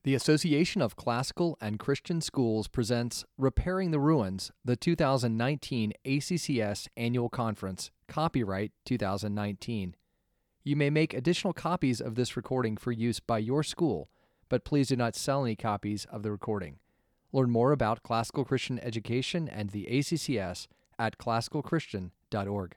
The Association of Classical and Christian Schools presents Repairing the Ruins, the 2019 ACCS Annual Conference, copyright 2019. You may make additional copies of this recording for use by your school, but please do not sell any copies of the recording. Learn more about classical Christian education and the ACCS at classicalchristian.org.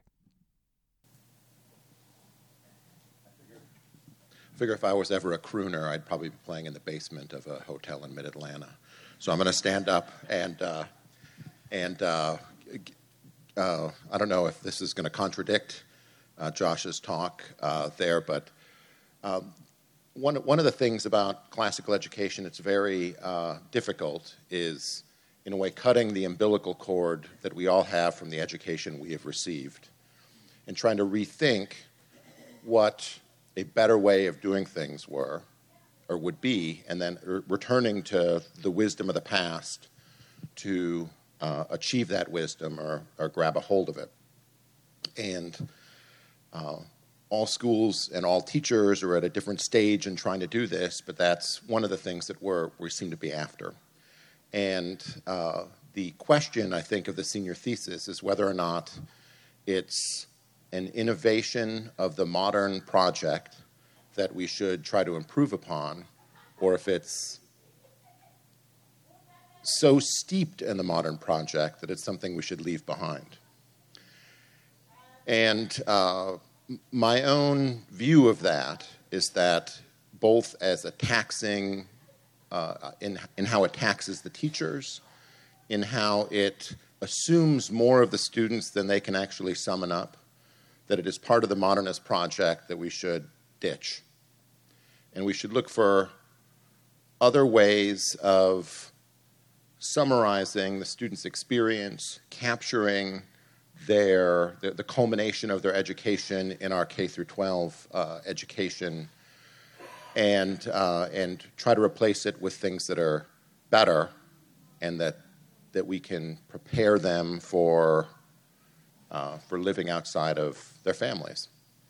I figure if I was ever a crooner, I'd probably be playing in the basement of a hotel in mid-Atlanta. So I'm going to stand up and I don't know if this is going to contradict Josh's talk there, but one of the things about classical education that's very difficult is, in a way, cutting the umbilical cord that we all have from the education we have received and trying to rethink what a better way of doing things would be, and then returning to the wisdom of the past to achieve that wisdom or grab a hold of it. And all schools and all teachers are at a different stage in trying to do this, but that's one of the things that we seem to be after. And the question, I think, of the senior thesis is whether or not it's an innovation of the modern project that we should try to improve upon, or if it's so steeped in the modern project that it's something we should leave behind. And my own view of that is that both as a taxing, in how it taxes the teachers, in how it assumes more of the students than they can actually summon up, that it is part of the modernist project that we should ditch. And we should look for other ways of summarizing the student's experience, capturing the culmination of their education in our K through 12 education, and try to replace it with things that are better and that we can prepare them for living outside of their families.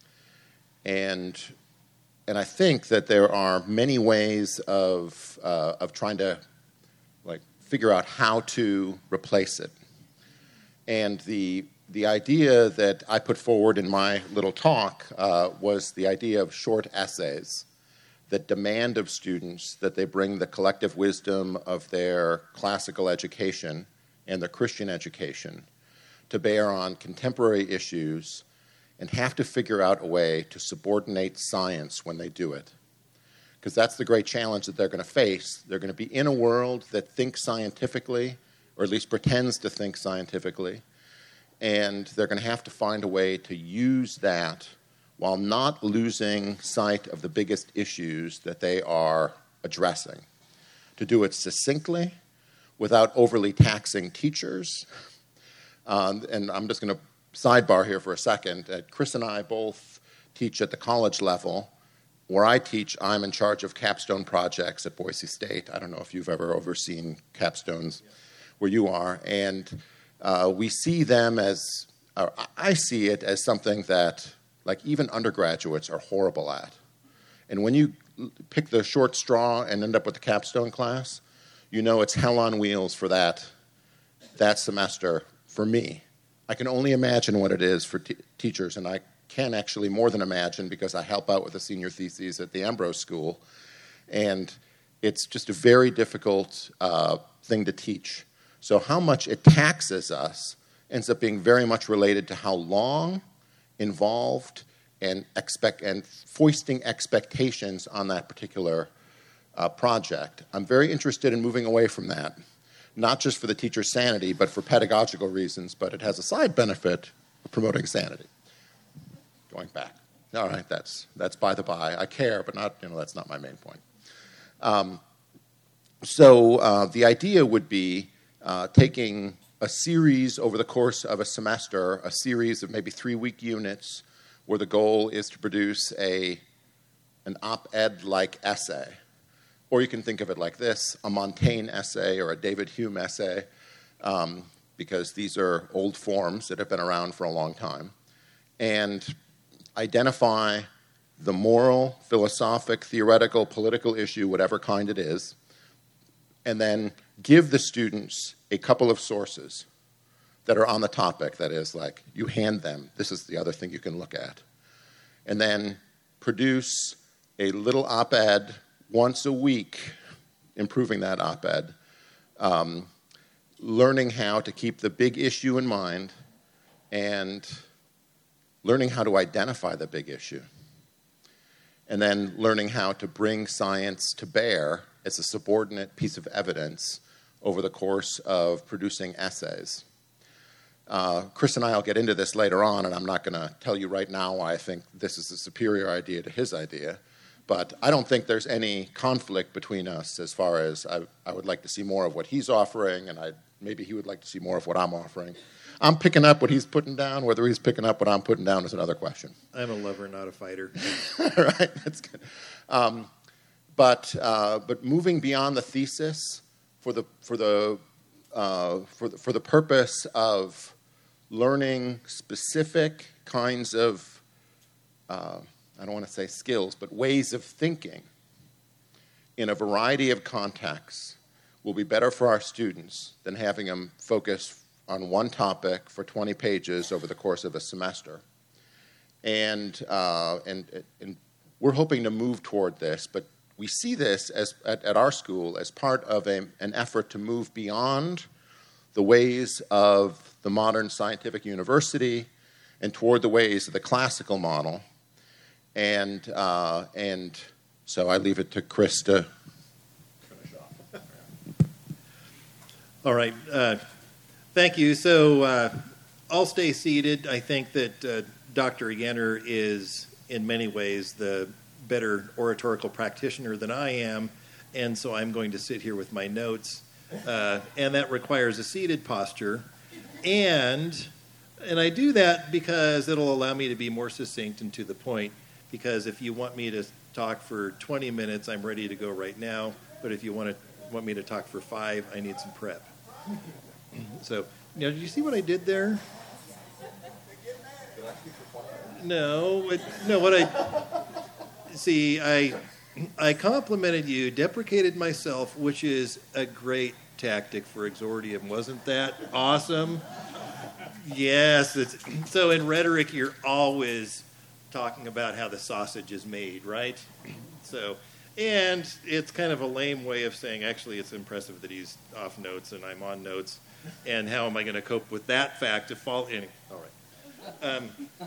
And I think that there are many ways of trying to figure out how to replace it. And the idea that I put forward in my little talk was the idea of short essays that demand of students that they bring the collective wisdom of their classical education and their Christian education to bear on contemporary issues and have to figure out a way to subordinate science when they do it. Because that's the great challenge that they're going to face. They're going to be in a world that thinks scientifically, or at least pretends to think scientifically, and they're going to have to find a way to use that while not losing sight of the biggest issues that they are addressing. To do it succinctly, without overly taxing teachers. And I'm just going to sidebar here for a second. Chris and I both teach at the college level. Where I teach, I'm in charge of capstone projects at Boise State. I don't know if you've ever overseen capstones where you are. And we see them as, I see it as something that even undergraduates are horrible at. And when you pick the short straw and end up with the capstone class, you know it's hell on wheels for that semester for me. I can only imagine what it is for teachers, and I can actually more than imagine because I help out with the senior theses at the Ambrose School, and it's just a very difficult thing to teach. So how much it taxes us ends up being very much related to how long, involved, and foisting expectations on that particular project. I'm very interested in moving away from that, not just for the teacher's sanity, but for pedagogical reasons, but it has a side benefit of promoting sanity. Going back. All right, that's by the by. I care, but that's not my main point. So the idea would be taking a series over the course of a semester, a series of maybe 3-week units, where the goal is to produce an op-ed-like essay. Or you can think of it like this, a Montaigne essay or a David Hume essay, because these are old forms that have been around for a long time. And identify the moral, philosophic, theoretical, political issue, whatever kind it is, and then give the students a couple of sources that are on the topic. That is, like, you hand them, this is the other thing you can look at. And then produce a little op-ed once a week, improving that op-ed, learning how to keep the big issue in mind and learning how to identify the big issue. And then learning how to bring science to bear as a subordinate piece of evidence over the course of producing essays. Chris and I will get into this later on, and I'm not going to tell you right now why I think this is a superior idea to his idea, but I don't think there's any conflict between us as far as I would like to see more of what he's offering, and maybe he would like to see more of what I'm offering. I'm picking up what he's putting down. Whether he's picking up what I'm putting down is another question. I'm a lover, not a fighter. All right, that's good. But moving beyond the thesis for the purpose of learning specific kinds of I don't want to say skills, but ways of thinking in a variety of contexts will be better for our students than having them focus on one topic for 20 pages over the course of a semester. And we're hoping to move toward this, but we see this at our school as part of an effort to move beyond the ways of the modern scientific university and toward the ways of the classical model. And so I leave it to Chris to finish off. All right. Thank you. So I'll stay seated. I think that Dr. Yenner is, in many ways, the better oratorical practitioner than I am, and so I'm going to sit here with my notes, and that requires a seated posture. And I do that because it'll allow me to be more succinct and to the point, because if you want me to talk for 20 minutes, I'm ready to go right now, but if you want me to talk for 5, I need some prep. So, did you see what I did there? I complimented you, deprecated myself, which is a great tactic for exordium. Wasn't that awesome? Yes. So in rhetoric, you're always talking about how the sausage is made, right? So, and it's kind of a lame way of saying, actually, it's impressive that he's off notes and I'm on notes. And how am I going to cope with that fact? All right.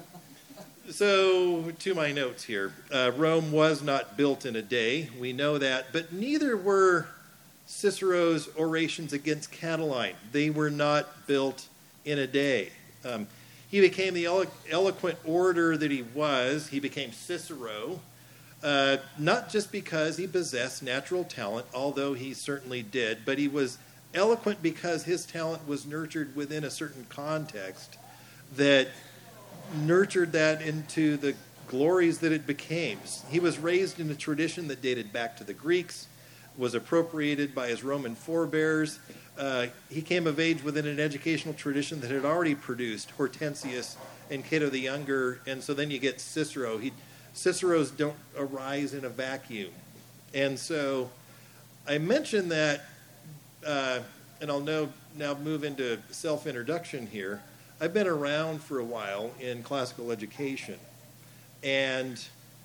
So, to my notes here. Rome was not built in a day. We know that. But neither were Cicero's orations against Catiline. They were not built in a day. He became the eloquent orator that he was. He became Cicero, not just because he possessed natural talent, although he certainly did, but he was eloquent because his talent was nurtured within a certain context that nurtured that into the glories that it became. He was raised in a tradition that dated back to the Greeks, was appropriated by his Roman forebears. He came of age within an educational tradition that had already produced Hortensius and Cato the Younger, and so then you get Cicero. Ciceros don't arise in a vacuum. And so I mentioned that, and I'll now move into self-introduction here. I've been around for a while in classical education, and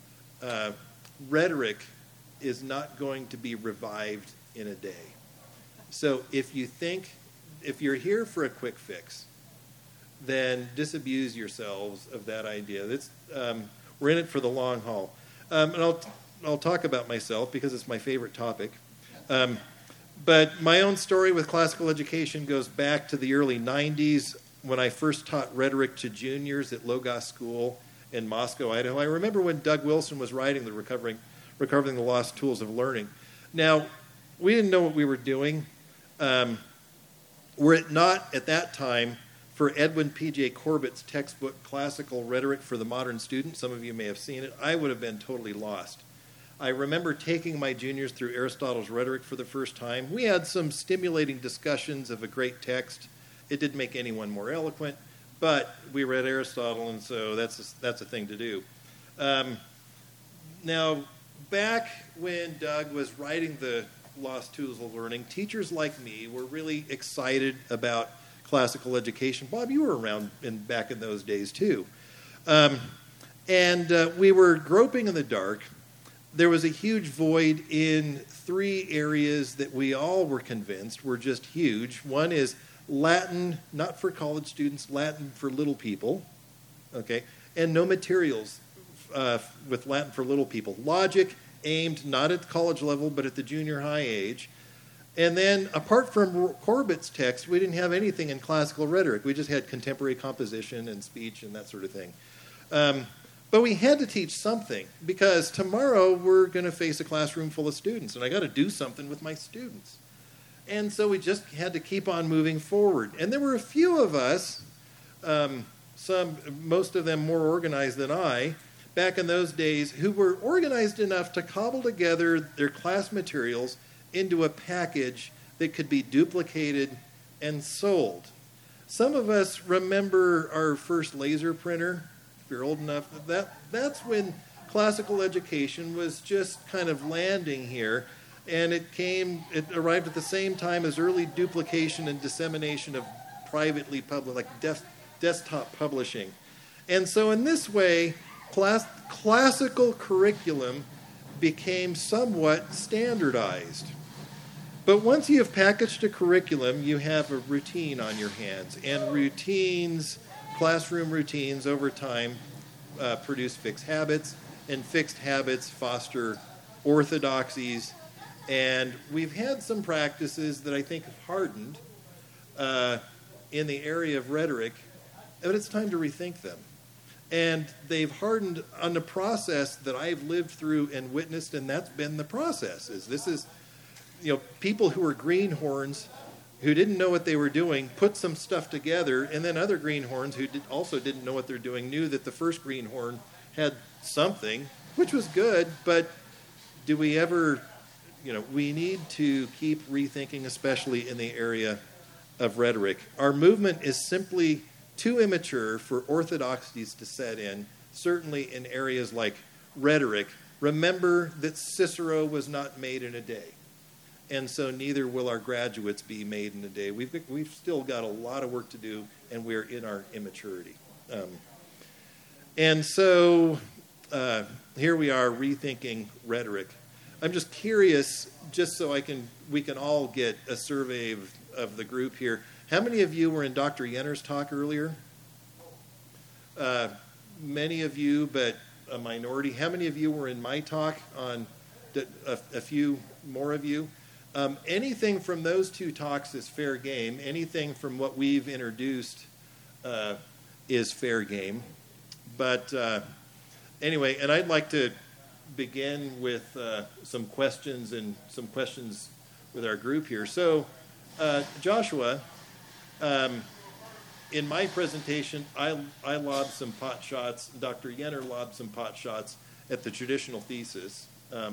rhetoric is not going to be revived in a day. So if you're here for a quick fix, then disabuse yourselves of that idea. We're in it for the long haul. And I'll talk about myself because it's my favorite topic. But my own story with classical education goes back to the early 90s when I first taught rhetoric to juniors at Logos School in Moscow, Idaho. I remember when Doug Wilson was writing the Recovering the Lost Tools of Learning. Now, we didn't know what we were doing. Were it not at that time for Edwin P.J. Corbett's textbook, Classical Rhetoric for the Modern Student, some of you may have seen it, I would have been totally lost. I remember taking my juniors through Aristotle's Rhetoric for the first time. We had some stimulating discussions of a great text. It didn't make anyone more eloquent, but we read Aristotle, and so that's a thing to do. Now, back when Doug was writing the Lost Tools of Learning, teachers like me were really excited about classical education. Bob, you were around back in those days too. And we were groping in the dark. There was a huge void in 3 areas that we all were convinced were just huge. One is Latin, not for college students, Latin for little people, okay, and no materials with Latin for little people. Logic aimed not at the college level, but at the junior high age. And then, apart from Corbett's text, we didn't have anything in classical rhetoric. We just had contemporary composition and speech and that sort of thing. But we had to teach something, because tomorrow we're going to face a classroom full of students, and I got to do something with my students. And so we just had to keep on moving forward. And there were a few of us, most of them more organized than I, back in those days, who were organized enough to cobble together their class materials into a package that could be duplicated and sold. Some of us remember our first laser printer. If you're old enough, that's when classical education was just kind of landing here, and it arrived at the same time as early duplication and dissemination of privately published, like desktop publishing. And so in this way, classical curriculum became somewhat standardized. But once you have packaged a curriculum, you have a routine on your hands, and routines, classroom routines over time produce fixed habits, and fixed habits foster orthodoxies. And we've had some practices that I think have hardened in the area of rhetoric, but it's time to rethink them. And they've hardened on the process that I've lived through and witnessed, and that's been the process. This is people who were greenhorns who didn't know what they were doing, put some stuff together, and then other greenhorns who also didn't know what they're doing knew that the first greenhorn had something, which was good, but do we ever, we need to keep rethinking, especially in the area of rhetoric. Our movement is simply too immature for orthodoxies to set in, certainly in areas like rhetoric. Remember that Cicero was not made in a day. And so neither will our graduates be made in a day. We've still got a lot of work to do, and we're in our immaturity. And so here we are rethinking rhetoric. I'm just curious, just so we can all get a survey of the group here. How many of you were in Dr. Yenner's talk earlier? Many of you, but a minority. How many of you were in my talk? A few more of you. Anything from those 2 talks is fair game. Anything from what we've introduced is fair game. But anyway, and I'd like to begin with some questions with our group here. So, Joshua, in my presentation, I lobbed some pot shots. Dr. Yenner lobbed some pot shots at the traditional thesis,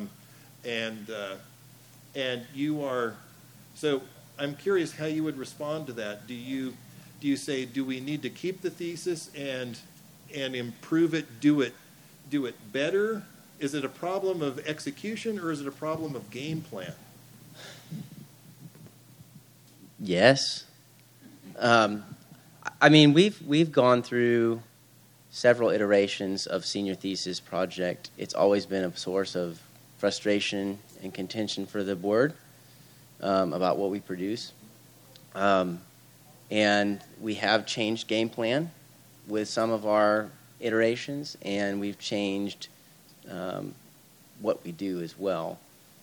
and you are, so I'm curious how you would respond to that. Do you say, do we need to keep the thesis and improve it, do it better? Is it a problem of execution, or is it a problem of game plan? Yes. I mean, we've gone through several iterations of senior thesis project. It's always been a source of frustration and contention for the board about what we produce. And we have changed game plan with some of our iterations, and we've changed what we do as well.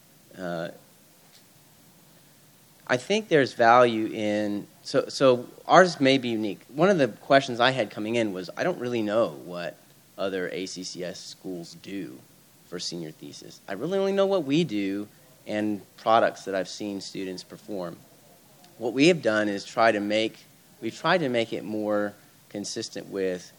I think there's value in, so ours may be unique. One of the questions I had coming in was, I don't really know what other ACCS schools do for senior thesis. I really only know what we do and products that I've seen students perform. What we have done is tried to make it more consistent with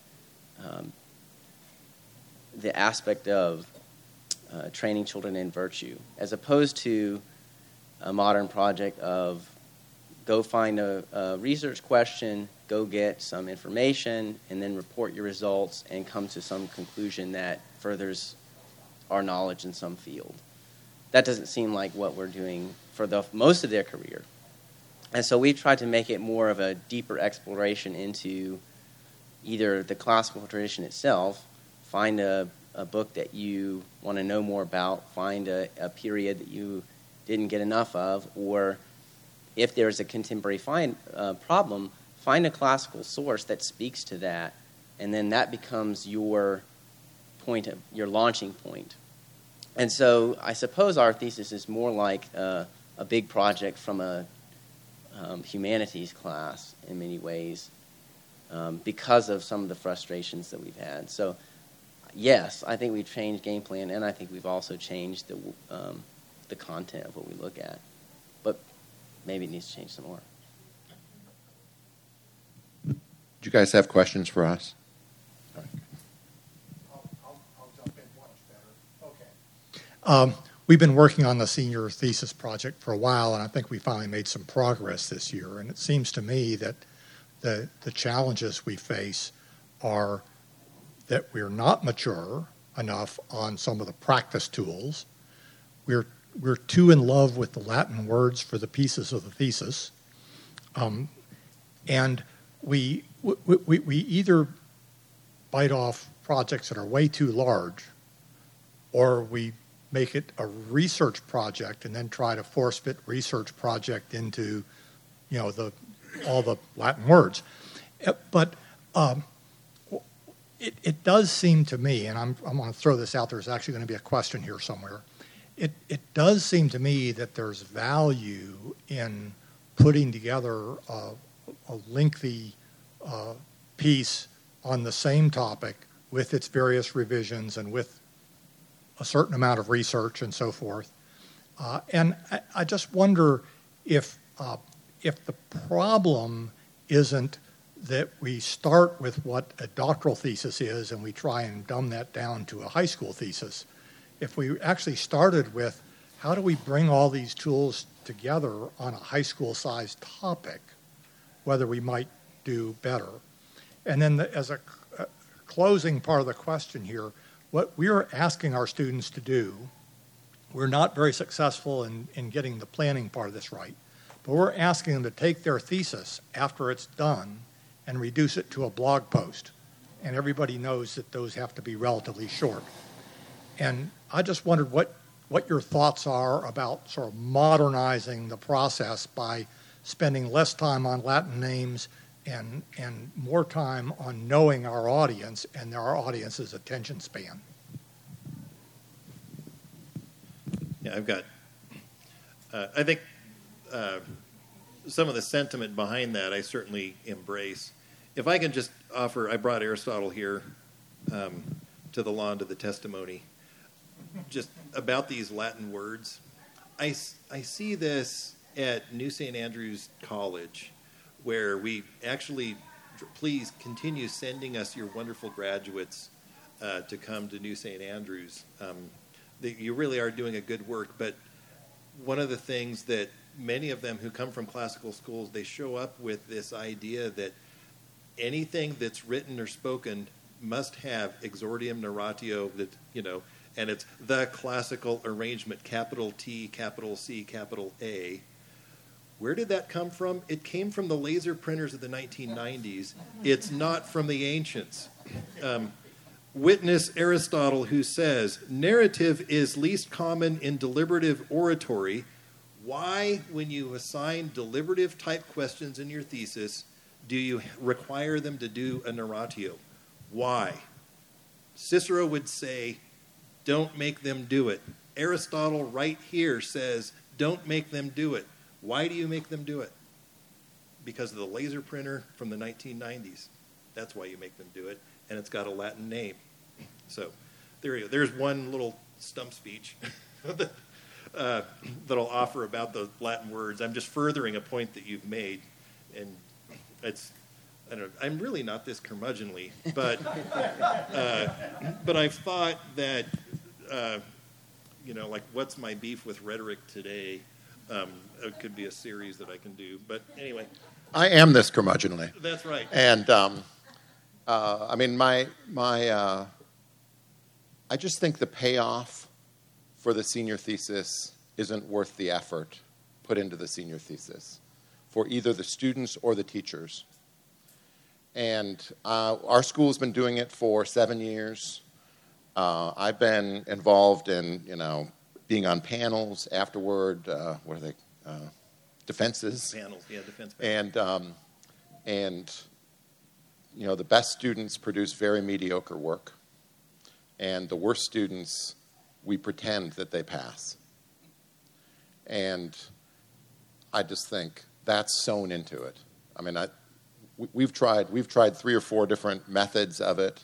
the aspect of training children in virtue, as opposed to a modern project of go find a research question, go get some information, and then report your results and come to some conclusion that furthers our knowledge in some field. That doesn't seem like what we're doing for most of their career. And so we tried to make it more of a deeper exploration into either the classical tradition itself, find a book that you want to know more about, find a period that you didn't get enough of, or if there's a contemporary problem, find a classical source that speaks to that, and then that becomes your launching point. And so I suppose our thesis is more like a big project from a humanities class in many ways, because of some of the frustrations that we've had. So yes, I think we've changed game plan, and I think we've also changed the content of what we look at. But maybe it needs to change some more. Do you guys have questions for us? I'll jump in much better. Okay. We've been working on the senior thesis project for a while, and I think we finally made some progress this year. And it seems to me that the challenges we face are that we're not mature enough on some of the practice tools. We're too in love with the Latin words for the pieces of the thesis, and we either bite off projects that are way too large, or we make it a research project and then try to force fit research project into, all the Latin words. But it does seem to me, and I'm going to throw this out, there's actually going to be a question here somewhere. It does seem to me that there's value in putting together a lengthy piece on the same topic with its various revisions and with a certain amount of research and so forth. And I just wonder if the problem isn't that we start with what a doctoral thesis is and we try and dumb that down to a high school thesis. If we actually started with how do we bring all these tools together on a high school-sized topic, whether we might do better. And then as a closing part of the question here, what we're asking our students to do, we're not very successful in getting the planning part of this right, but we're asking them to take their thesis after it's done and reduce it to a blog post. And everybody knows that those have to be relatively short. And I just wondered what your thoughts are about sort of modernizing the process by spending less time on Latin names and more time on knowing our audience and our audience's attention span. Yeah, I've got, I think some of the sentiment behind that I certainly embrace. If I can just offer, I brought Aristotle here to the law and to the testimony, just about these Latin words. I see this at New St. Andrews College, where we actually, please continue sending us your wonderful graduates to come to New St. Andrews. You really are doing a good work, but one of the things that many of them who come from classical schools, they show up with this idea that anything that's written or spoken must have exordium narratio, that, and it's the classical arrangement, capital T, capital C, capital A. Where did that come from? It came from the laser printers of the 1990s. It's not from the ancients. Witness Aristotle, who says, narrative is least common in deliberative oratory. Why, when you assign deliberative type questions in your thesis, do you require them to do a narratio? Why? Cicero would say, don't make them do it. Aristotle right here says, don't make them do it. Why do you make them do it? Because of the laser printer from the 1990s. That's why you make them do it, and it's got a Latin name. So there you go. There's one little stump speech that I'll offer about the Latin words. I'm just furthering a point that you've made, and I'm really not this curmudgeonly, but I've thought that like what's my beef with rhetoric today? It could be a series that I can do, but anyway. I am this curmudgeonly. That's right. And I just think the payoff for the senior thesis isn't worth the effort put into the senior thesis for either the students or the teachers. And our school has been doing it for 7 years. I've been involved in, being on panels afterward. What are they? Defenses. Panels, yeah, defense panels. And the best students produce very mediocre work. And the worst students, we pretend that they pass. And I just think that's sewn into it. I mean, we've tried 3 or 4 different methods of it,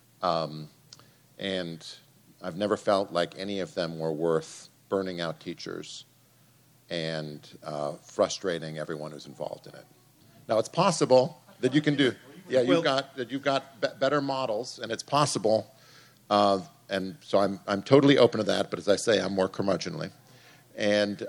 and I've never felt like any of them were worth burning out teachers and frustrating everyone who's involved in it. Now, it's possible that you can do. Yeah, you've got better models, and it's possible. And so I'm totally open to that. But as I say, I'm more curmudgeonly, and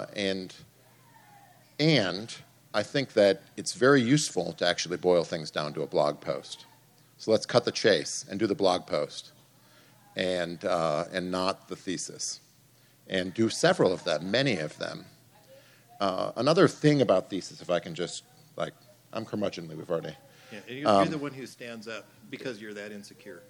I think that it's very useful to actually boil things down to a blog post. So let's cut the chase and do the blog post, and not the thesis, and do several of them, many of them. Another thing about thesis, if I can just, I'm curmudgeonly, we've already. Yeah, and you're the one who stands up because you're that insecure.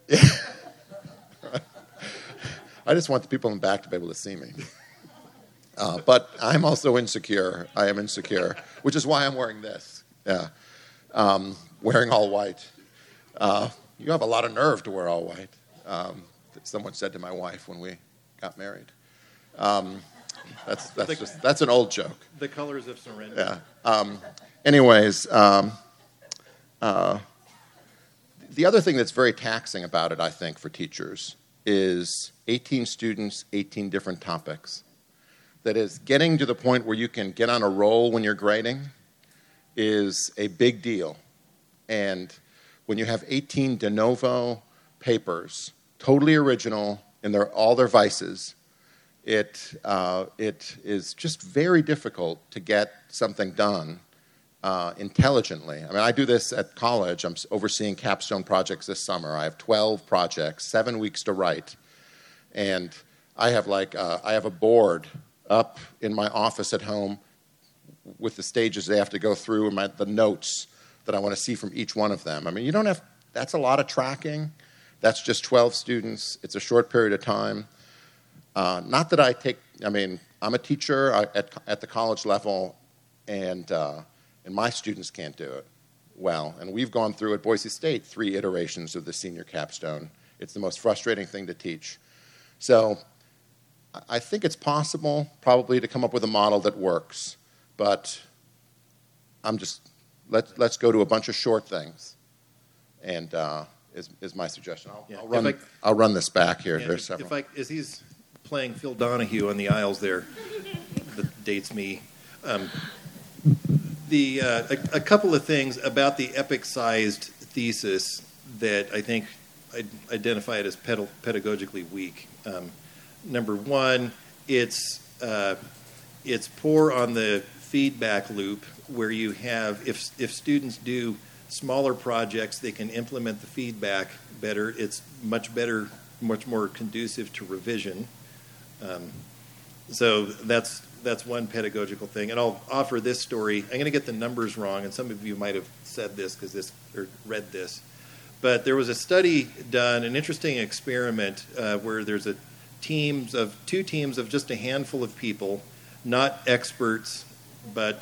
I just want the people in the back to be able to see me. But I'm also insecure. I am insecure, which is why I'm wearing this. Yeah, wearing all white. You have a lot of nerve to wear all white. Someone said to my wife when we got married. That's an old joke. The colors of surrender. Yeah. Anyways, the other thing that's very taxing about it, I think, for teachers is 18 students, 18 different topics. That is, getting to the point where you can get on a roll when you're grading is a big deal. And when you have 18 de novo papers, totally original in all their vices, it is just very difficult to get something done intelligently. I mean, I do this at college. I'm overseeing capstone projects this summer. I have 12 projects, 7 weeks to write. And I have a board up in my office at home with the stages they have to go through and the notes that I want to see from each one of them. I mean, that's a lot of tracking. That's just 12 students. It's a short period of time. Not that I'm a teacher at the college level, and my students can't do it well. And we've gone through at Boise State 3 iterations of the senior capstone. It's the most frustrating thing to teach. So I think it's possible probably to come up with a model that works, but let's go to a bunch of short things, and is my suggestion. I'll run this back here. There's several. As he's playing Phil Donahue on the aisles there, that dates me. A couple of things about the epic-sized thesis that I think I'd identify it as pedagogically weak. Number one, it's poor on the feedback loop, where you have, if students do smaller projects, they can implement the feedback better. It's much better, much more conducive to revision. So that's one pedagogical thing. And I'll offer this story. I'm going to get the numbers wrong, and some of you might have said this or read this. But there was a study done, an interesting experiment, where there's two teams of just a handful of people, not experts, but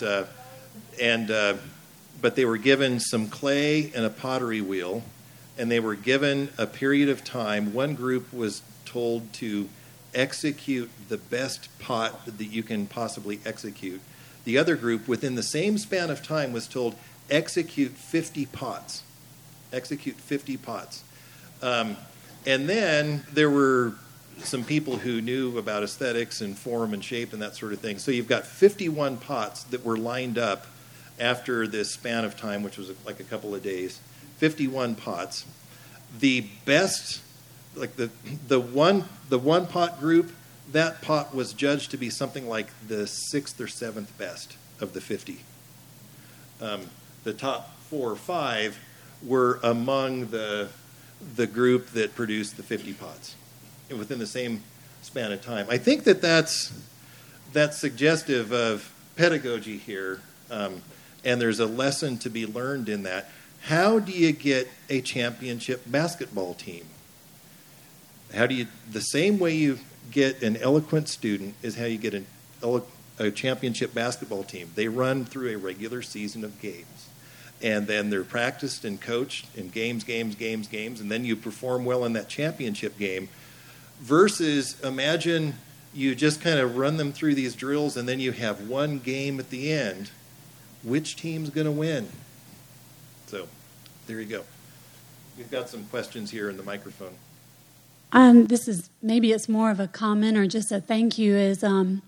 they were given some clay and a pottery wheel, and they were given a period of time. One group was told to execute the best pot that you can possibly execute. The other group, within the same span of time, was told, execute 50 pots. Execute 50 pots. And then there were some people who knew about aesthetics and form and shape and that sort of thing. So you've got 51 pots that were lined up after this span of time, which was like a couple of days. 51 pots. The best, the one pot group, that pot was judged to be something like the 6th or 7th best of the 50. The top 4 or 5 were among the group that produced the 50 pots. within the same span of time. I think that's suggestive of pedagogy here, and there's a lesson to be learned in that. How do you get a championship basketball team? The same way you get an eloquent student is how you get a championship basketball team. They run through a regular season of games, and then they're practiced and coached in games, and then you perform well in that championship game. Versus, imagine you just kind of run them through these drills, and then you have one game at the end. Which team's going to win? So, there you go. We've got some questions here in the microphone. This is, maybe it's more of a comment or just a thank you, is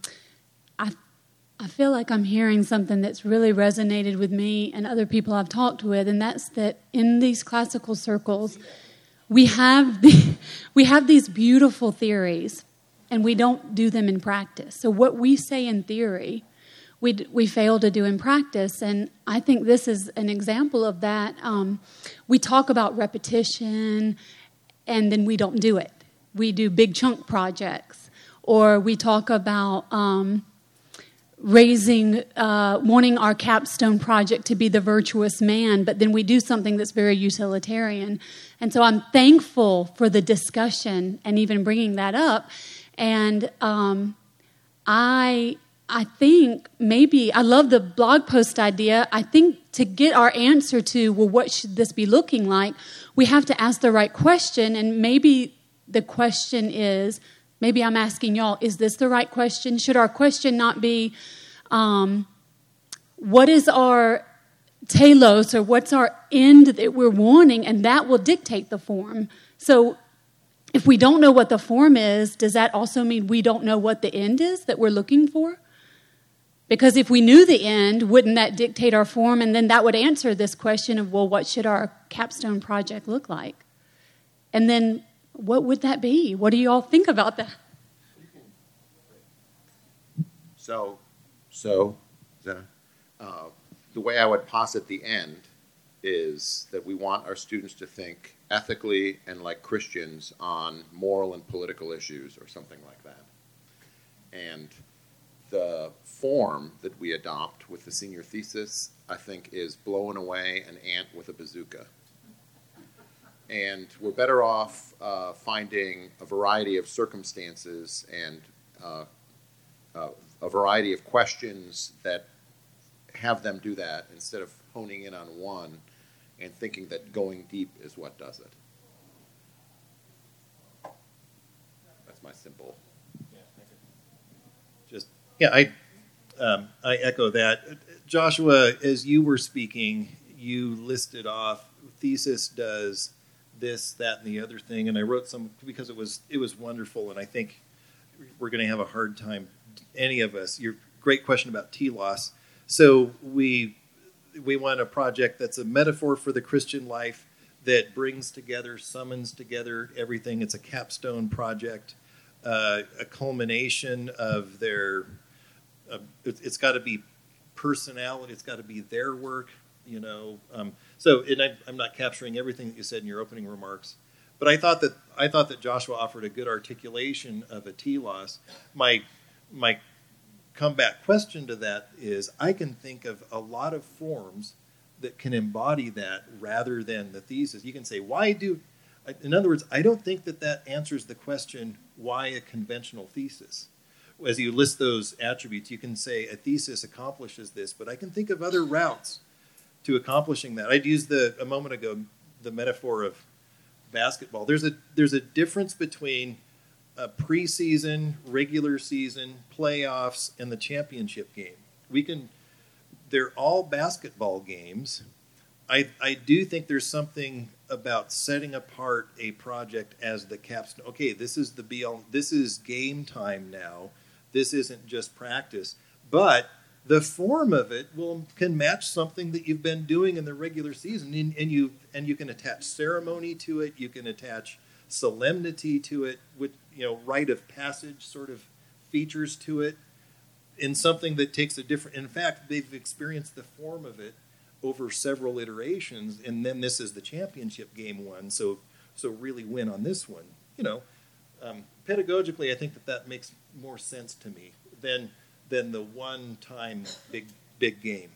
I feel like I'm hearing something that's really resonated with me and other people I've talked with, and that's that in these classical circles, we have these beautiful theories, and we don't do them in practice. So what we say in theory, we fail to do in practice, and I think this is an example of that. We talk about repetition, and then we don't do it. We do big chunk projects, or we talk about wanting our capstone project to be the virtuous man, but then we do something that's very utilitarian. And so I'm thankful for the discussion and even bringing that up. And I think maybe, I love the blog post idea. I think to get our answer to, well, what should this be looking like, we have to ask the right question. And maybe the question is, maybe I'm asking y'all, is this the right question? Should our question not be, what is our telos, or what's our end that we're wanting, and that will dictate the form. So if we don't know what the form is, does that also mean we don't know what the end is that we're looking for? Because if we knew the end, wouldn't that dictate our form? And then that would answer this question of, well, what should our capstone project look like? And then what would that be? What do you all think about that? So the way I would posit the end is that we want our students to think ethically and like Christians on moral and political issues or something like that. And the form that we adopt with the senior thesis, I think, is blowing away an ant with a bazooka. And we're better off finding a variety of circumstances and a variety of questions that have them do that instead of honing in on one and thinking that going deep is what does it. That's my simple. I echo that. Joshua, as you were speaking, you listed off thesis does this, that, and the other thing, and I wrote some because it was wonderful, and I think we're going to have a hard time, any of us. Your great question about telos. So we want a project that's a metaphor for the Christian life that brings together, summons together everything. It's a capstone project, a culmination of their. It's got to be personality. It's got to be their work. So, and I'm not capturing everything that you said in your opening remarks, but I thought that Joshua offered a good articulation of a telos. My comeback question to that is, I can think of a lot of forms that can embody that rather than the thesis. You can say, in other words, I don't think that answers the question, why a conventional thesis? As you list those attributes, you can say a thesis accomplishes this, but I can think of other routes to accomplishing that. I'd used a moment ago the metaphor of basketball. There's a difference between a preseason, regular season, playoffs, and the championship game. They're all basketball games. I do think there's something about setting apart a project as the capstone. Okay, this is the be-all. This is game time now. This isn't just practice. But the form of it can match something that you've been doing in the regular season, and you can attach ceremony to it. You can attach solemnity to it, with rite of passage sort of features to it, in something that takes a different. In fact, they've experienced the form of it over several iterations, and then this is the championship game one. So really win on this one. Pedagogically, I think that makes more sense to me than the one-time big game.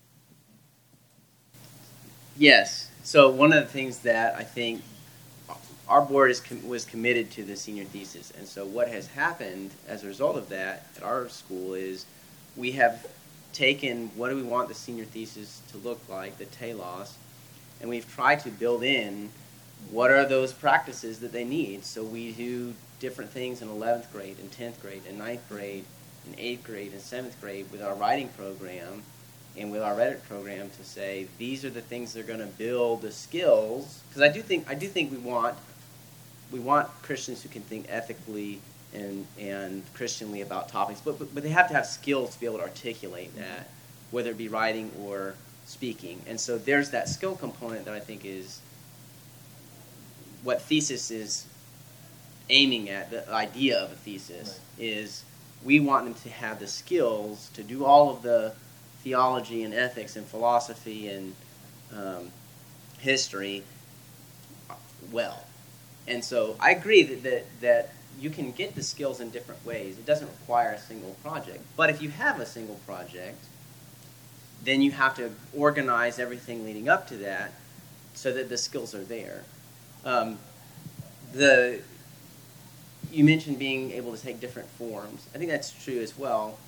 Yes. So one of the things that I think our board was committed to the senior thesis, and so what has happened as a result of that at our school is we have taken what do we want the senior thesis to look like, the telos, and we've tried to build in what are those practices that they need. So we do different things in 11th grade and 10th grade and 9th grade and 8th grade and 7th grade with our writing program and with our rhetoric program to say these are the things that are going to build the skills. Because I do think we want Christians who can think ethically and Christianly about topics, but they have to have skills to be able to articulate that, whether it be writing or speaking. And so there's that skill component that I think is what thesis is aiming at. The idea of a thesis is we want them to have the skills to do all of the theology and ethics and philosophy and history well. And so I agree that you can get the skills in different ways. It doesn't require a single project. But if you have a single project, then you have to organize everything leading up to that so that the skills are there. You mentioned being able to take different forms. I think that's true as well.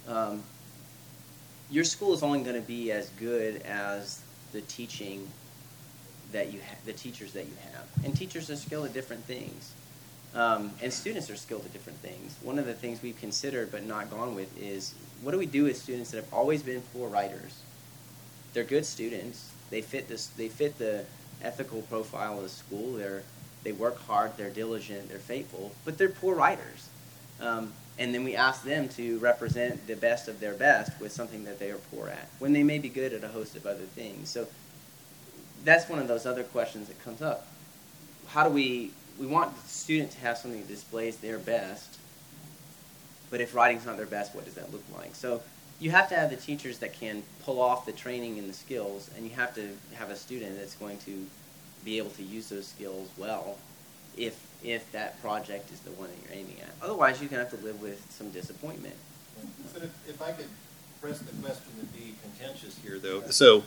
Your school is only going to be as good as the teaching that the teachers that you have. And teachers are skilled at different things. And students are skilled at different things. One of the things we've considered but not gone with is what do we do with students that have always been poor writers? They're good students. They fit the ethical profile of the school. They work hard. They're diligent. They're faithful. But they're poor writers. And then we ask them to represent the best of their best with something that they are poor at, when they may be good at a host of other things. So that's one of those other questions that comes up. How do we want the student to have something that displays their best, but if writing's not their best, what does that look like? So you have to have the teachers that can pull off the training and the skills, and you have to have a student that's going to be able to use those skills well if that project is the one that you're aiming at. Otherwise, you're going to have to live with some disappointment. But if I could press the question and be contentious here, though. So,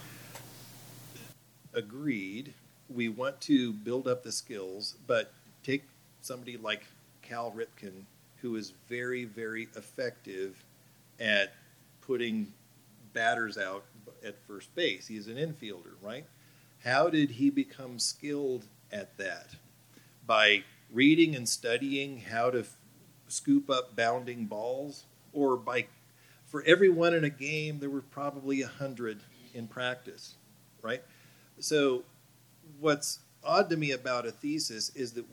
agreed, we want to build up the skills, but take somebody like Cal Ripken, who is very, very effective at putting batters out at first base. He's an infielder, right? How did he become skilled at that? By reading and studying how to scoop up bounding balls? Or for everyone in a game, there were probably 100 in practice, right? So what's odd to me about a thesis is that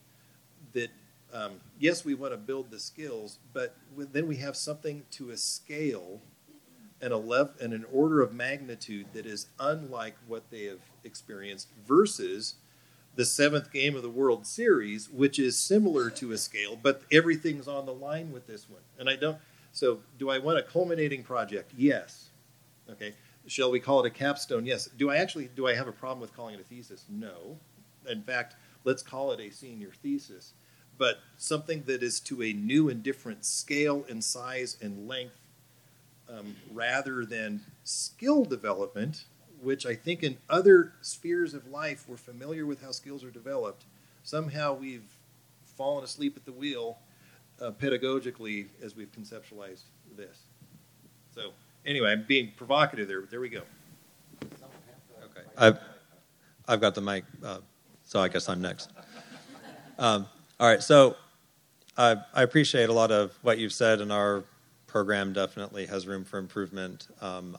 yes, we want to build the skills, but then we have something to a scale and an order of magnitude that is unlike what they have experienced versus the 7th game of the World Series, which is similar to a scale, but everything's on the line with this one. So do I want a culminating project? Yes. Okay. Shall we call it a capstone? Yes. Do I have a problem with calling it a thesis? No. In fact, let's call it a senior thesis. But something that is to a new and different scale and size and length, rather than skill development, which I think in other spheres of life we're familiar with how skills are developed. Somehow we've fallen asleep at the wheel pedagogically as we've conceptualized this. So anyway, I'm being provocative there, but there we go. Okay, I've got the mic, so I guess I'm next. All right, so I appreciate a lot of what you've said, and our program definitely has room for improvement.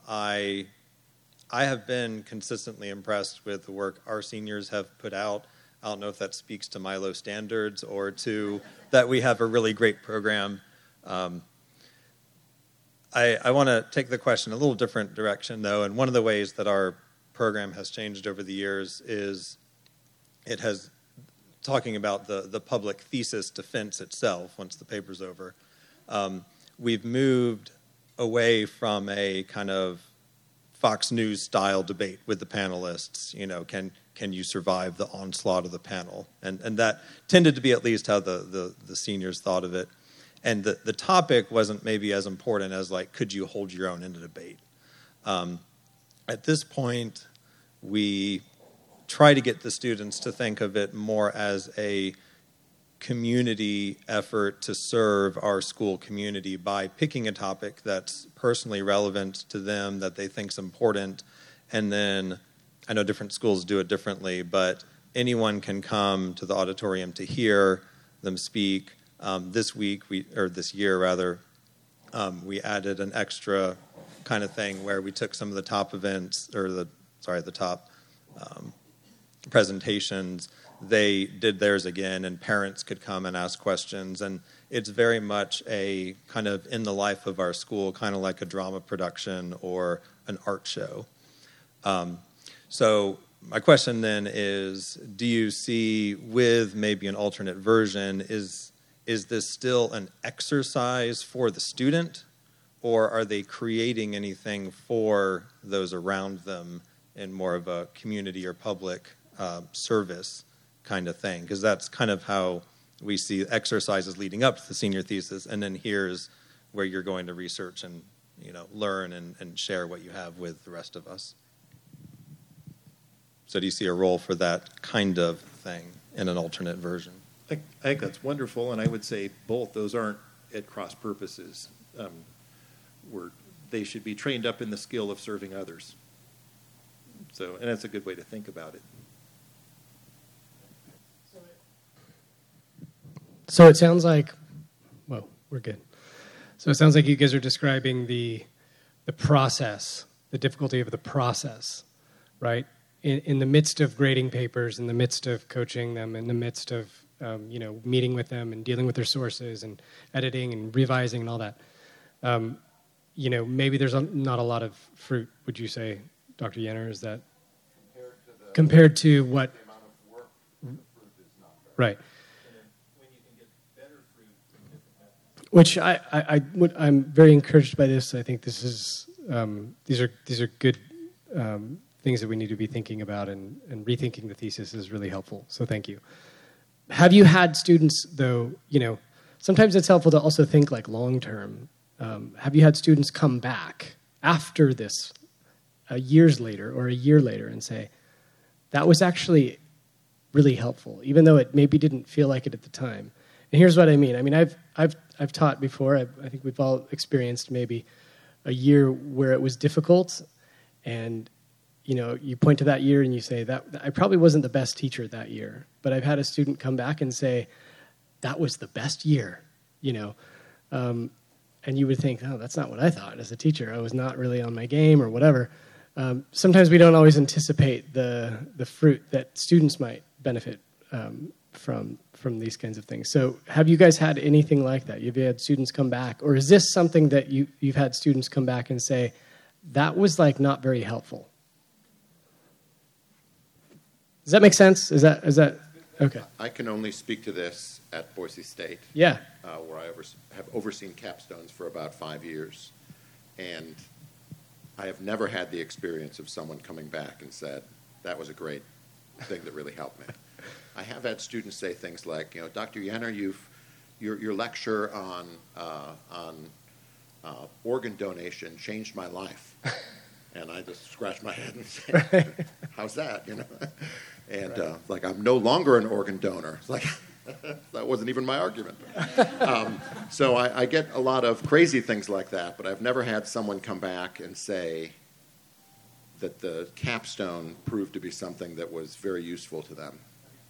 I have been consistently impressed with the work our seniors have put out. I don't know if that speaks to my low standards or to that we have a really great program. I want to take the question a little different direction, though, and one of the ways that our program has changed over the years is it has, talking about the public thesis defense itself once the paper's over, we've moved away from a kind of Fox News style debate with the panelists. You know, can can you survive the onslaught of the panel? And that tended to be at least how the seniors thought of it. And the topic wasn't maybe as important as, like, could you hold your own in a debate? At this point, we try to get the students to think of it more as a community effort to serve our school community by picking a topic that's personally relevant to them, that they think is important, and then I know different schools do it differently, but anyone can come to the auditorium to hear them speak. This year, we added an extra kind of thing where we took some of the top events, or the top presentations. They did theirs again, and parents could come and ask questions. And it's very much a kind of in the life of our school, kind of like a drama production or an art show. So my question then is, do you see with maybe an alternate version, is this still an exercise for the student, or are they creating anything for those around them in more of a community or public service kind of thing? Because that's kind of how we see exercises leading up to the senior thesis, and then here's where you're going to research and learn and share what you have with the rest of us. So do you see a role for that kind of thing in an alternate version? I think that's wonderful, and I would say both. Those aren't at cross purposes. They should be trained up in the skill of serving others. So, and that's a good way to think about it. So it sounds like, well, we're good. So it sounds like you guys are describing the process, the difficulty of the process, right? In the midst of grading papers, in the midst of coaching them, in the midst of meeting with them and dealing with their sources and editing and revising and all that. Maybe there's not a lot of fruit, would you say, Dr. Yenner? Is that compared to what? The amount of work, the fruit is not very right. When you can get better fruit, Which I'm very encouraged by this. I think this is these are good things that we need to be thinking about, and rethinking the thesis is really helpful. So thank you. Have you had students, though, sometimes it's helpful to also think like long term. Have you had students come back after this years later or a year later and say, that was actually really helpful, even though it maybe didn't feel like it at the time? And here's what I mean. I mean, I've taught before. I think we've all experienced maybe a year where it was difficult, and you point to that year and you say, that I probably wasn't the best teacher that year, but I've had a student come back and say, that was the best year, and you would think, oh, that's not what I thought as a teacher. I was not really on my game or whatever. Sometimes we don't always anticipate the fruit that students might benefit from these kinds of things. So have you guys had anything like that? Have you had students come back? Or is this something that you've had students come back and say, that was like not very helpful? Does that make sense? Is that okay? I can only speak to this at Boise State. Yeah. Where I have overseen capstones for about 5 years. And I have never had the experience of someone coming back and said, that was a great thing that really helped me. I have had students say things like, Dr. Yenner, your lecture on organ donation changed my life. And I just scratch my head and say, how's that, And right. I'm no longer an organ donor. It's like, that wasn't even my argument. So I get a lot of crazy things like that, but I've never had someone come back and say that the capstone proved to be something that was very useful to them.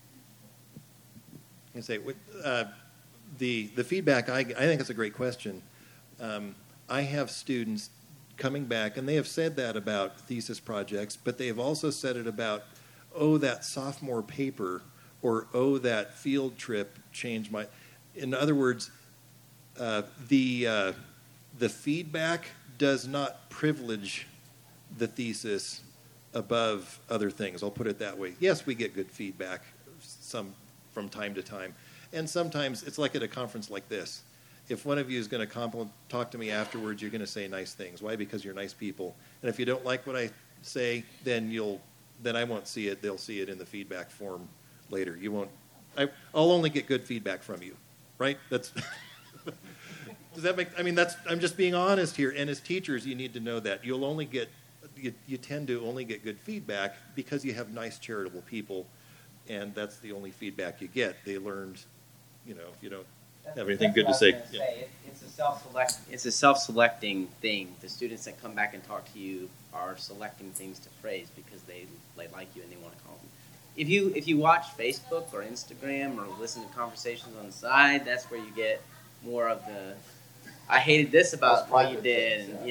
I say the feedback. I think it's a great question. I have students coming back, and they have said that about thesis projects, but they have also said it about, that sophomore paper, or that field trip changed my. In other words, the feedback does not privilege the thesis above other things. I'll put it that way. Yes, we get good feedback some from time to time, and sometimes it's like at a conference like this. If one of you is going to talk to me afterwards, you're going to say nice things. Why? Because you're nice people. And if you don't like what I say, then you'll then I won't see it. They'll see it in the feedback form later. You won't. I'll only get good feedback from you, right? That's. Does that make? I mean, I'm just being honest here. And as teachers, you need to know that you'll only get. You tend to only get good feedback because you have nice, charitable people, and that's the only feedback you get. They learned, if you don't have anything good to say. Yeah. It's a self-selecting thing. The students that come back and talk to you are selecting things to praise because they like you and they want to call them. If you watch Facebook or Instagram or listen to conversations on the side, that's where you get more of the I hated this about what you did, and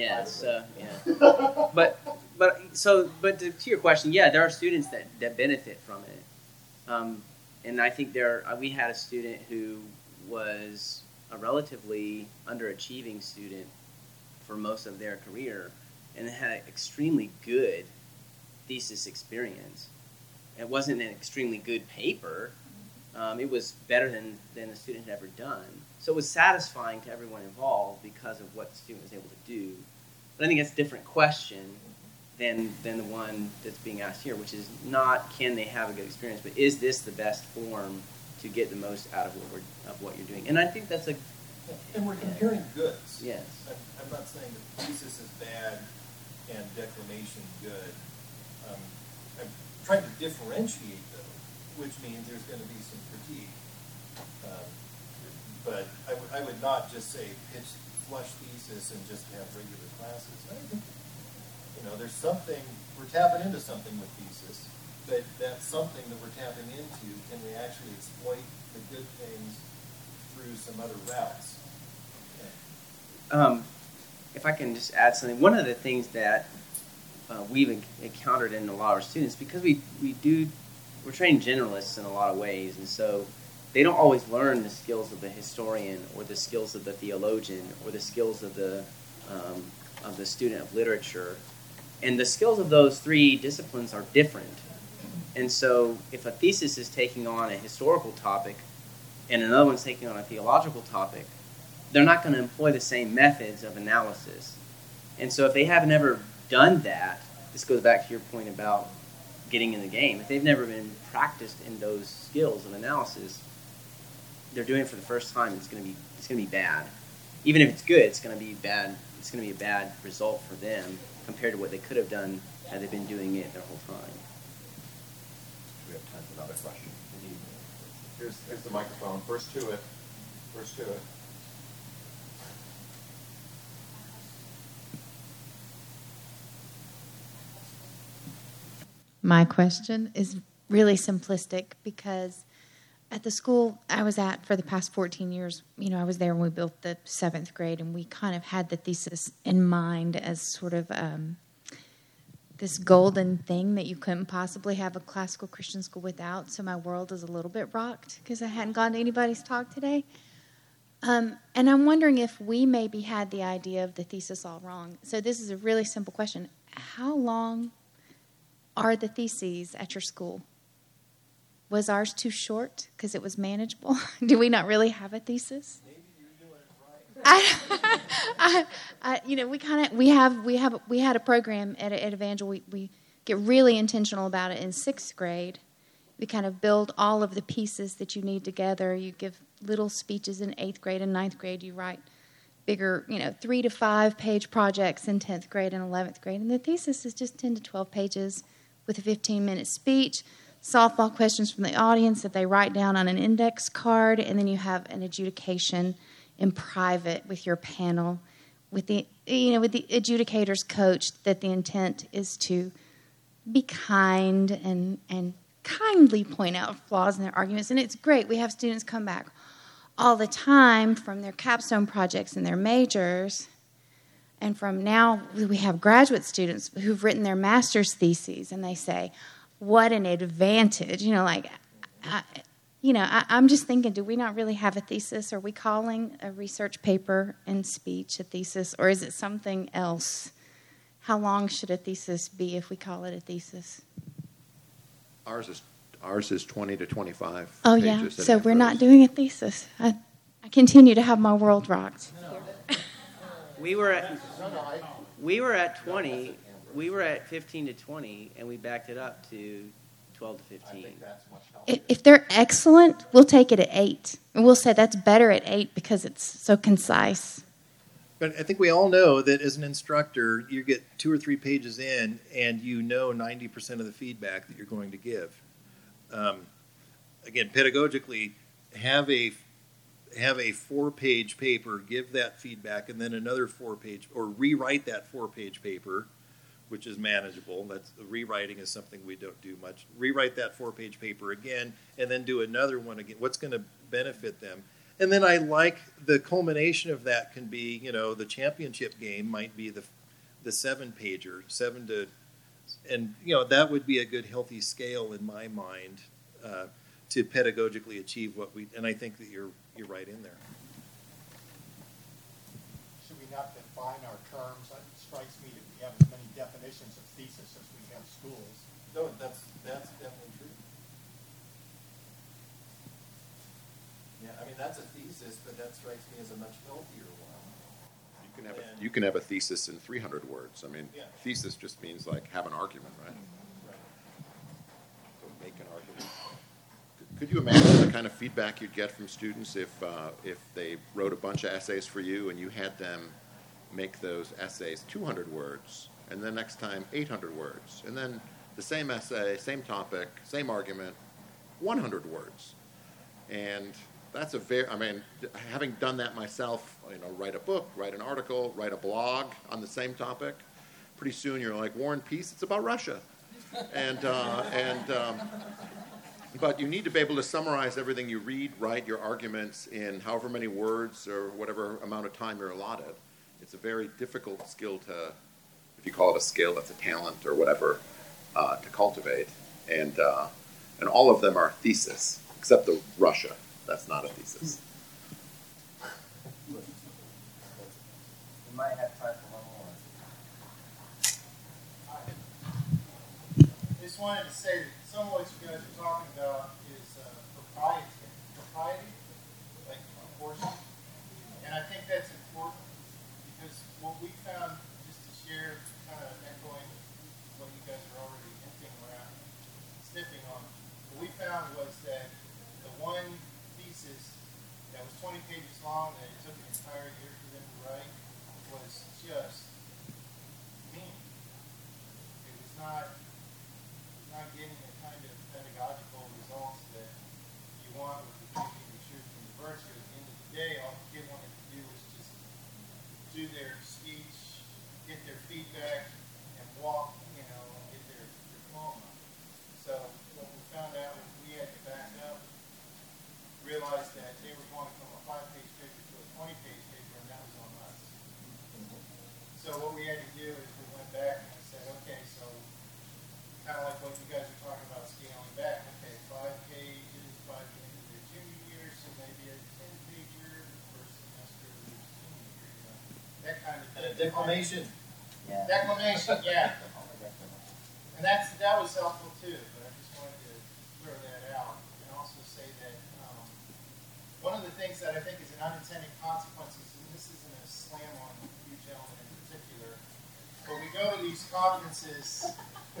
But to your question, there are students that benefit from it, and I think we had a student who was a relatively underachieving student for most of their career, and had an extremely good thesis experience. It wasn't an extremely good paper. It was better than the student had ever done. So it was satisfying to everyone involved because of what the student was able to do. But I think it's a different question than the one that's being asked here, which is not can they have a good experience, but is this the best form to get the most out of what you're doing? And I think that's And we're comparing goods. Yes. I'm not saying that thesis is bad and declamation good. I'm trying to differentiate those, which means there's going to be some critique. But I would not just say pitch flush thesis and just have regular classes. I think, there's something, we're tapping into something with thesis, but that's something that we're tapping into. Can we actually exploit the good things through some other routes? If I can just add something, one of the things that we've encountered in a lot of our students, because we're trained generalists in a lot of ways, and so they don't always learn the skills of the historian or the skills of the theologian or the skills of the student of literature. And the skills of those three disciplines are different. And so if a thesis is taking on a historical topic and another one's taking on a theological topic, they're not going to employ the same methods of analysis. And so if they haven't ever done that, this goes back to your point about getting in the game. If they've never been practiced in those skills of analysis, they're doing it for the first time. It's going to be bad. Even if it's good, it's going to be bad. It's going to be a bad result for them compared to what they could have done had they been doing it their whole time. We have time for another question. Here's the microphone. First to it. My question is really simplistic because at the school I was at for the past 14 years, I was there when we built the 7th grade, and we kind of had the thesis in mind as sort of this golden thing that you couldn't possibly have a classical Christian school without. So my world is a little bit rocked because I hadn't gone to anybody's talk today. And I'm wondering if we maybe had the idea of the thesis all wrong. So this is a really simple question. How long are the theses at your school? Was ours too short because it was manageable? Do we not really have a thesis? Maybe you're doing it right. We had a program at Evangel. We get really intentional about it in 6th grade. We kind of build all of the pieces that you need together. You give little speeches in 8th grade and 9th grade. You write bigger, 3 to 5 page projects in 10th grade and 11th grade. And the thesis is just 10 to 12 pages with a 15-minute speech. Softball questions from the audience that they write down on an index card, and then you have an adjudication in private with your panel, with the adjudicators coached that the intent is to be kind and kindly point out flaws in their arguments. And it's great. We have students come back all the time from their capstone projects and their majors, and from now we have graduate students who've written their master's theses, and they say, what an advantage. I'm just thinking, do we not really have a thesis? Are we calling a research paper and speech a thesis, or is it something else? How long should a thesis be if we call it a thesis? Ours is 20 to 25 Oh, pages. yeah. So we're not doing a thesis. I continue to have my world rocked. We were at 20. We were at 15 to 20, and we backed it up to 12 to 15. I think that's much healthier. If they're excellent, we'll take it at 8. And we'll say that's better at 8 because it's so concise. But I think we all know that as an instructor, you get 2 or 3 pages in, and you know 90% of the feedback that you're going to give. Again, pedagogically, have a 4-page paper, give that feedback, and then another 4-page, or rewrite that 4-page paper, which is manageable. That's rewriting is something we don't do much. Rewrite that 4-page paper again, and then do another one again. What's going to benefit them? And then I like the culmination of that can be, the championship game might be the 7-pager, 7 to, and that would be a good healthy scale in my mind to pedagogically achieve what we. And I think that you're right in there. Should we not define our terms? It strikes me that we have as many definitions of thesis as we have schools. No, that's definitely true. Yeah, I mean that's a thesis, but that strikes me as a much healthier one. You can have a thesis in 300 words. I mean, Yeah. thesis just means like have an argument, right? Right. So make an argument. Could you imagine the kind of feedback you'd get from students if they wrote a bunch of essays for you and you had them make those essays 200 words, and then next time 800 words, and then the same essay, same topic, same argument, 100 words, and that's having done that myself, write a book, write an article, write a blog on the same topic, pretty soon you're like, War and Peace, it's about Russia. But you need to be able to summarize everything you read, write your arguments in however many words or whatever amount of time you're allotted. It's a very difficult skill to, if you call it a skill, that's a talent or whatever, to cultivate. And all of them are thesis, except the Russia. That's not a thesis. We might have time for one more. I just wanted to say that some of what you guys are talking about is propriety, like abortion. And I think that's important because what we found, just to share, kind of echoing what you guys are already hinting around, sniffing on, what we found was that the one thesis that was 20 pages long that it took an entire year for them to write was just mean. It was not getting the kind of pedagogical results that you want with the teaching the truth from the virtue. At the end of the day, all the kid wanted to do was just do their speech, get their feedback, and walk, and get their diploma. So what we found out was we had to back up, realize that they were going from a 5-page paper to a 20-page paper, and that was on us. So what we had to do is we went back and we said, okay, so kind of like what you guys are talking about scaling back. Okay, 5 pages by the end of their junior year, so maybe a 10-pager the first semester of their senior year. That kind of thing. And a declamation. Yeah. Declamation, yeah. And that was helpful too, but I just wanted to throw that out and also say that one of the things that I think is an unintended consequence, and this isn't a slam on you gentlemen in particular, but we go to these conferences.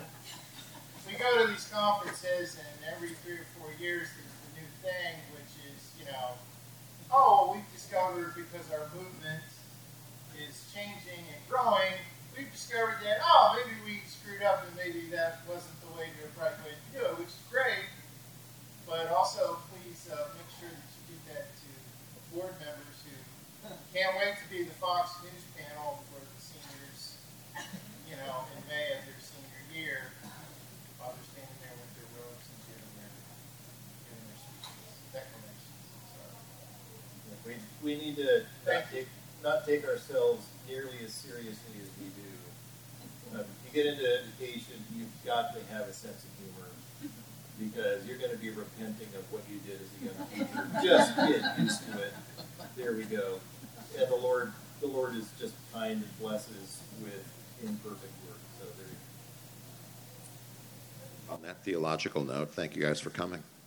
And every 3 or 4 years there's the new thing, which is, we've discovered because our movement is changing and growing, we've discovered that, maybe we screwed up and maybe that wasn't the right way to do it, which is great, but also please make sure that you give that to board members who can't wait to be the Fox News panel for the seniors, in May of their senior year. While they're standing there with their robes and giving their speeches, declamations. So. We need to not take ourselves nearly as seriously as we do. You get into education, you've got to have a sense of humor because you're going to be repenting of what you did as a young teacher. Just get used to it. There we go. And the Lord is just kind and blesses with imperfect work. So there you go. On that theological note, thank you guys for coming.